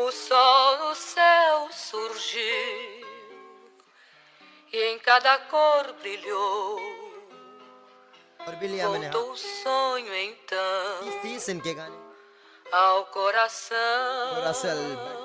O sol no céu surgiu e em cada cor brilhou. Voltou o sonho então ao coração.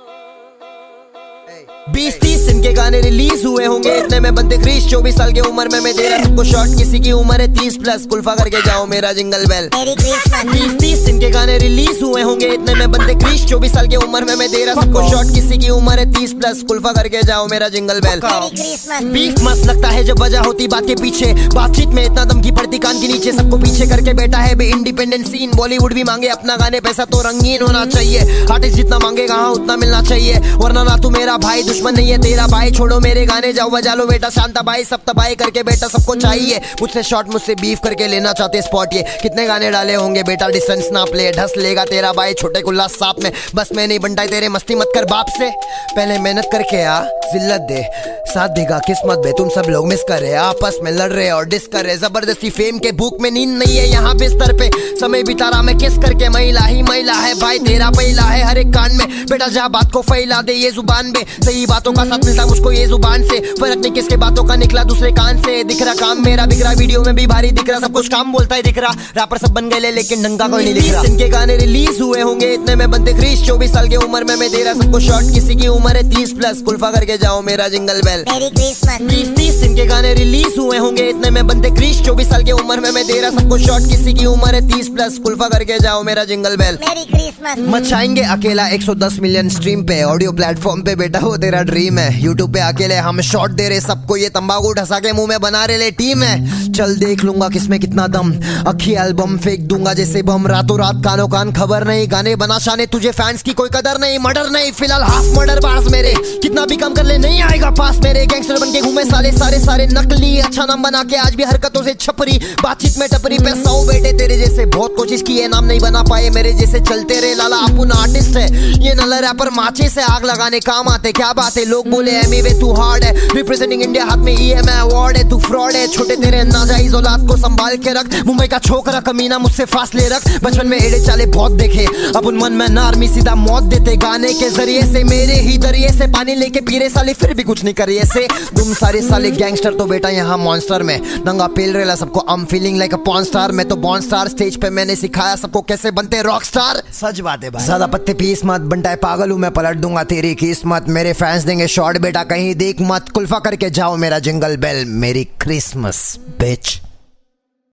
20-30 इनके गाने release हुए होंगे, इतने में बनते क्रिश। 24 साल की उम्र में मैं दे रहा सबको शॉट, किसी की उम्र है 30+ कुल्फा करके जाओ मेरा जिंगल बेल। 20-30 इनके गाने रिलीज हुए होंगे, इतने में बनते क्रिश। 24 साल की उम्र में मैं दे रहा सबको शॉट, किसी की उम्र है 30+ कुल्फा करके जाओ मेरा जिंगल बेल। बीफ मस्त लगता है जब वजह होती बात के पीछे, बातचीत में इतना दम की पड़ती कान के नीचे। सबको पीछे करके बैठा है बे इंडिपेंडेंट सीन, बॉलीवुड भी मांगे अपना गाने, पैसा तो रंगीन होना चाहिए। आर्टिस्ट जितना मांगेगा हाँ उतना मिलना चाहिए, वरना ना तू मेरा भाई दुश्मन नहीं है तेरा भाई। छोड़ो मेरे गाने जाओ बजा लो बेटा, शांता भाई सब तबाही करके बेटा सबको चाहिए। मुझसे शॉट मुझसे बीफ करके लेना चाहते स्पॉट, ये कितने गाने डाले होंगे बेटा डिस्टेंस ना प्ले। ढस लेगा तेरा भाई छोटे कुल्ला सांप में, बस मैं नहीं बनता तेरे मस्ती मत कर बाप से। पहले मेहनत करके आ जिल्लत दे, साथ देगा किस्मत बे। तुम सब लोग मिस कर रहे आपस में लड़ रहे और डिस कर रहे, जबरदस्ती फेम के भूख में नींद नहीं है यहाँ बिस्तर पे। समय बिता रहा मैं किस करके, महिला ही महिला है भाई तेरा पहला है हर एक कान में। बेटा जा बात को फैला दे ये जुबान में, सही बातों का साथ मिलता मुझको ये जुबान से। फर्क नहीं किसके बातों का निकला दूसरे कान से। दिख रहा काम मेरा बिक रहा, वीडियो में भी भारी दिख रहा, सब कुछ काम बोलता है दिख रहा। रैपर सब बन गए लेकिन ढंगा कोई नहीं दिख रहा। इनके गाने रिलीज हुए होंगे, इतने में बनते क्रिश। 24 साल की उम्र में मैं दे रहा सबको शॉट, किसी की उम्र है 30+ कुल्फा करके जाओ मेरा जिंगल बेल। 20-30 इनके गाने रिलीज हुए होंगे, इतने में बनते क्रिश। 24 साल की उम्र में मैं दे रहा सबको शॉट, किसी की उम्र है 30+ कुल्फा करके जाओ मेरा जिंगल बेल। मचाएंगे अकेला 110 मिलियन स्ट्रीम पे, ऑडियो प्लेटफॉर्म पे बेटा वो तेरा ड्रीम है। यूट्यूब पे अकेले हम शॉट दे रहे सबको, ये तंबाकू ढसा के मुंह में बना रहे ले टीम है। चल देख लूंगा किसमें कितना दम, अखी एल्बम फेंक दूंगा जैसे बम। रातों रात कानों कान खबर नहीं, गाने बना शाने तुझे फैंस की कोई कदर नहीं। मर्डर नहीं फिलहाल हाफ मर्डर बास मेरे, कितना भी कम कर ले नहीं आएगा पास मेरे। गैंगस्टर बन के घूमे साले सारे नकली, अच्छा नाम बना के आज भी हरकतों से छपरी। बातचीत में टपरी पे 100 बेटे तेरे जैसे बहुत कोशिश की है, नाम नहीं बना पाए मेरे जैसे। चलते रहे लाला अपन आर्टिस्ट है, ये नल्ला रैपर माचे से आग लगाने काम आते। क्या बात है लोग बोले एमी वे तू हार्ड है, रिप्रेजेंटिंग इंडिया हाथ में EMI अवार्ड है। तू फ्रॉड है छोटे तेरे नाजायज औलाद को संभाल के रख। मुंबई का छोकरा कमीना मुझसे फासले रख, बचपन में एड़े चाले बहुत देखे। अपन मन में नार्मी सीधा मौत देते, गाने के जरिए से मेरे ही दरिए से पानी लेके पीरे साले फिर भी कुछ नहीं करिए से। तुम सारे साले गैंगस्टर तो बेटा यहाँ मॉन्स्टर में नंगा पेल रेला सबको। I am feeling like a porn star, मैं तो बॉर्न स्टार। स्टेज पे मैंने सिखाया सबको कैसे बनते रॉक स्टार। सच बात है भाई, ज्यादा पत्ते पीस मत, बनता है पागल हूँ मैं, पलट दूंगा तेरी किस्मत। मेरे फैंस देंगे शॉर्ट बेटा कहीं देख मत, कुल्फा करके जाओ मेरा जिंगल बेल। मेरी क्रिसमस बिच।